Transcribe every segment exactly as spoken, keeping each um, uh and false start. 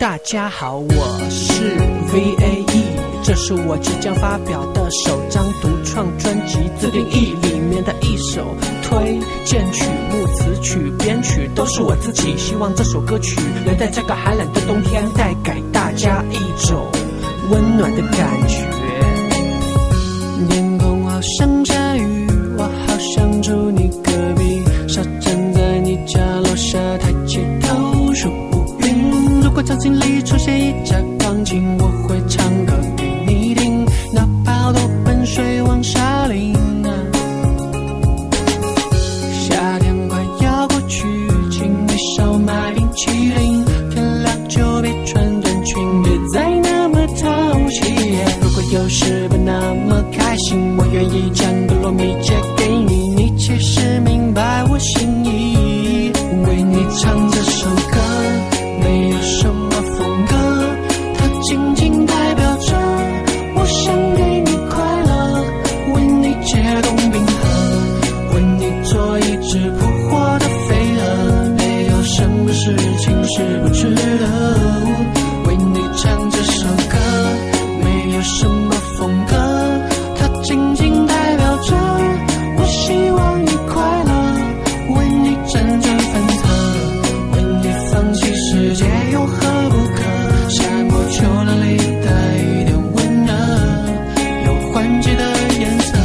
大家好，我是 V A E， 这是我即将发表的首张独创专辑《自定义》里面的一首推荐曲目，词曲编曲都是我自己，希望这首歌曲能在这个寒冷的冬天带给大家一种温暖的感觉。天空好像下雨，我好想住你隔壁，傻站在你家楼下抬起头数乌云。如果场景里出现一架钢琴，我会唱歌给你听，哪怕多奔水往沙林啊。夏天快要过去，请你少买冰淇淋，天亮就别穿短裙，别再那么淘气。如果有时不那么开心，我愿意将个糯米借给你，你其实明白我心意。为你唱这首歌，没有什么风格，它仅仅代表着我想给你快乐，为你解冻冰河，为你做一只扑火的飞蛾，没有什么事情是不值得。为你唱这首歌，没有什么风格，它仅仅代表着我希望你快乐，为你辗转反侧，为你放弃世界有何不可？夏末秋凉里带一点温热，有缓解的颜色。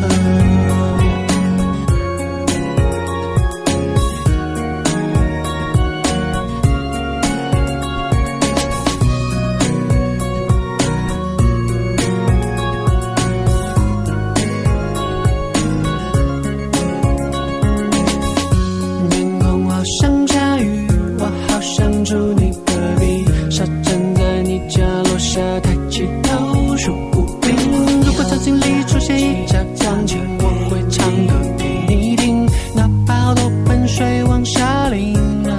天空好像下雨，我好想住你隔壁，傻站在你家楼下抬起头数乌云。如果场景里出现一架钢琴，我会唱歌给你听，哪怕多奔水往沙林啊。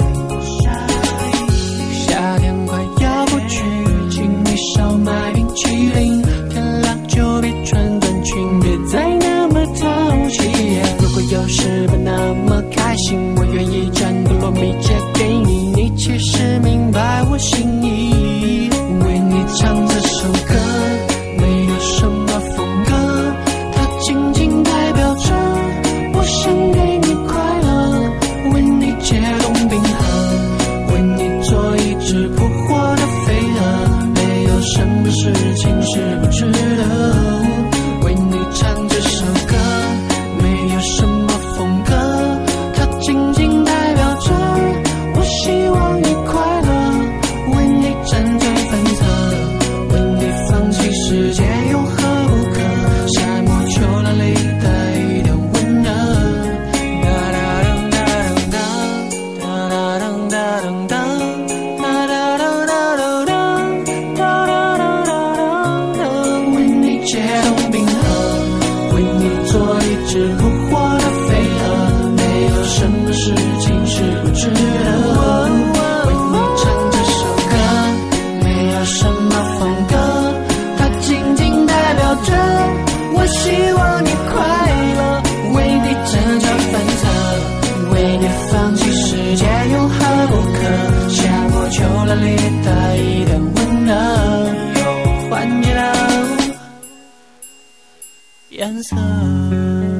夏天快要过去，请你少买冰淇淋，天亮就别穿短裙，别再那么淘气。如果有时不那么开心，我愿意将个糯米借给你，你其实明白我心意。为你唱这首歌，没有什么风格，它仅仅代表着我想给你快乐，为你解冻冰河，为你做一只扑火的飞蛾，没有什么事情是不值得。为你唱这首歌，没有什么风格，它仅仅代表着我希望你快乐，为你辗转反侧，为你放弃世界有何不可？夏末秋凉里带一点温热。哒哒噔哒噔当，哒哒噔哒噔当，哒哒噔哒噔当，哒哒噔哒噔当，为你解冻冰河，为你做一只扑火的飞蛾，没有什么事情是不值得。为你唱这首歌，没有什么风格，它仅仅代表着我希望你快乐，为你辗转反侧，为你放弃世界有何不可？夏末秋凉里带一点温热，有缓解的颜色。